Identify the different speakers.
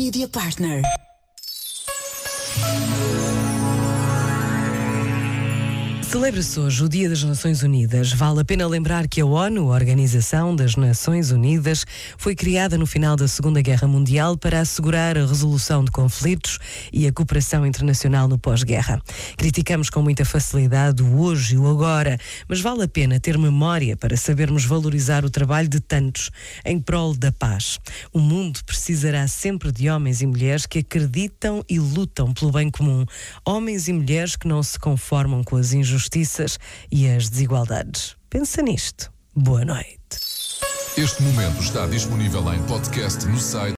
Speaker 1: Media Partner.
Speaker 2: Celebra-se hoje o Dia das Nações Unidas. Vale a pena lembrar que a ONU, a Organização das Nações Unidas, foi criada no final da Segunda Guerra Mundial para assegurar a resolução de conflitos e a cooperação internacional no pós-guerra. Criticamos com muita facilidade o hoje e o agora, mas vale a pena ter memória para sabermos valorizar o trabalho de tantos em prol da paz. O mundo precisará sempre de homens e mulheres que acreditam e lutam pelo bem comum. Homens e mulheres que não se conformam com as injustiças e as desigualdades. Pensa nisto. Boa noite.
Speaker 3: Este momento está disponível em podcast no site